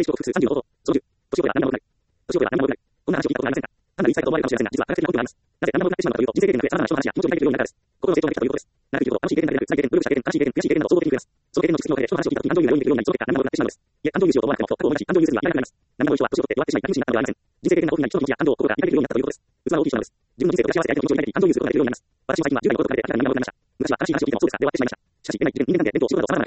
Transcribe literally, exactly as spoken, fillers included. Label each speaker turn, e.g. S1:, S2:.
S1: 歴史を複数さんじゅうの方法、操縦、年を超えは何も良くない。年を超えは何も良くない。こんな話を聞いたことはありませんか？単なる言い伝えと思われるかもしれませんが、実は科学的な奥義があります。なぜ何も良くなってしまうかというと、人生経験が増え、様々な人の話や気持ちを理解できるようになるからです。心の成長ができたということです。長く生きると、楽しい経験が得られる、辛い経験、努力した経験、悲しい経験、悔しい経験など創造的に増えます。その経験の蓄積のおかげで、人の話を聞いたとき、感情移入が容易にできるようになり、その結果、何も良くなってしまうのです。いえ、感情移入しようと思わなくても、全く同じ感情移入するには意味がなくなります。涙の一生は年を取って弱ってしまい、楽しみになったのではありません。人生経験が大きくなり、人の気持ちや感情を心から理解できるようになったということです。器の大きい人なのです。自分の人生と照らし合わせて相手の気持ちを理解でき、感情移入することができるようになります。私も最近はじゅう代の頃と比べて明らかに涙が多くなりました。昔は悲しい話を聞いてもそうですか、では私しまいました。しかし、言えない人間関係、伝統、仕事など様々な